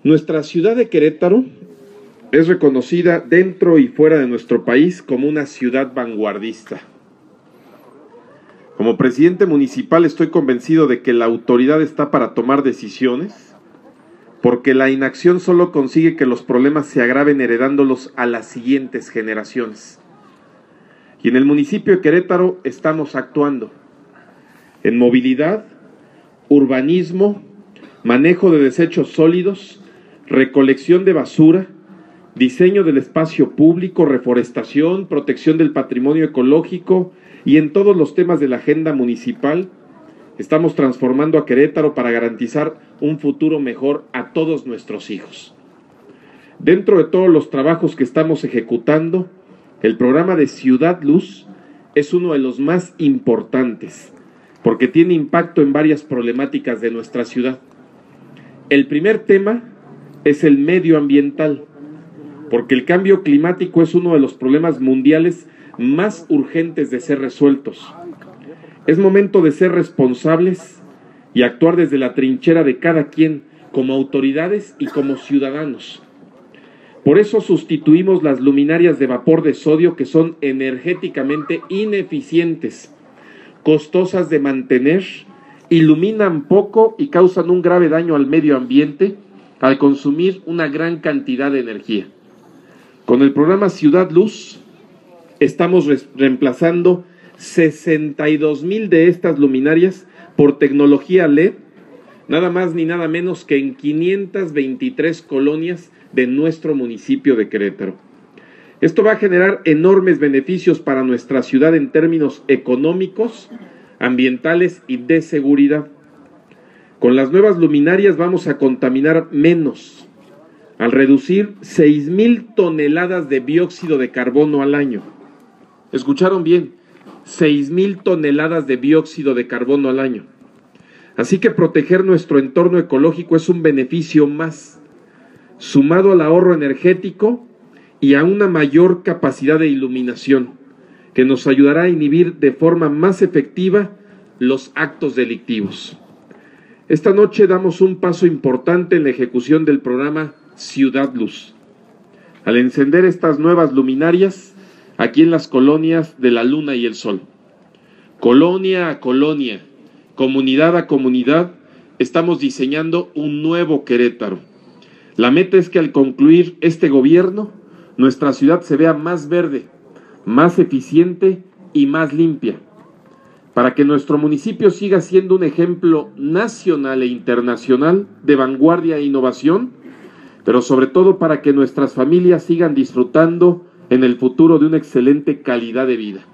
Nuestra ciudad de Querétaro es reconocida dentro y fuera de nuestro país como una ciudad vanguardista. Como presidente municipal estoy convencido de que la autoridad está para tomar decisiones, porque la inacción solo consigue que los problemas se agraven heredándolos a las siguientes generaciones. Y en el municipio de Querétaro estamos actuando en movilidad, urbanismo, manejo de desechos sólidos, recolección de basura, diseño del espacio público, reforestación, protección del patrimonio ecológico y en todos los temas de la agenda municipal. Estamos transformando a Querétaro para garantizar un futuro mejor a todos nuestros hijos. Dentro de todos los trabajos que estamos ejecutando, el programa de Ciudad Luz es uno de los más importantes, porque tiene impacto en varias problemáticas de nuestra ciudad. El primer tema es el medioambiental, porque el cambio climático es uno de los problemas mundiales más urgentes de ser resueltos. Es momento de ser responsables y actuar desde la trinchera de cada quien, como autoridades y como ciudadanos. Por eso sustituimos las luminarias de vapor de sodio, que son energéticamente ineficientes, costosas de mantener, iluminan poco y causan un grave daño al medio ambiente al consumir una gran cantidad de energía. Con el programa Ciudad Luz estamos reemplazando 62,000 de estas luminarias por tecnología LED, nada más ni nada menos que en 523 colonias de nuestro municipio de Querétaro. Esto va a generar enormes beneficios para nuestra ciudad en términos económicos, ambientales y de seguridad. Con las nuevas luminarias vamos a contaminar menos, al reducir 6,000 toneladas de dióxido de carbono al año. ¿Escucharon bien? 6,000 toneladas de dióxido de carbono al año. Así que proteger nuestro entorno ecológico es un beneficio más, sumado al ahorro energético y a una mayor capacidad de iluminación, que nos ayudará a inhibir de forma más efectiva los actos delictivos. Esta noche damos un paso importante en la ejecución del programa Ciudad Luz, al encender estas nuevas luminarias aquí en las colonias de la Luna y el Sol. Colonia a colonia, comunidad a comunidad, estamos diseñando un nuevo Querétaro. La meta es que al concluir este gobierno, nuestra ciudad se vea más verde, más eficiente y más limpia, para que nuestro municipio siga siendo un ejemplo nacional e internacional de vanguardia e innovación, pero sobre todo para que nuestras familias sigan disfrutando en el futuro de una excelente calidad de vida.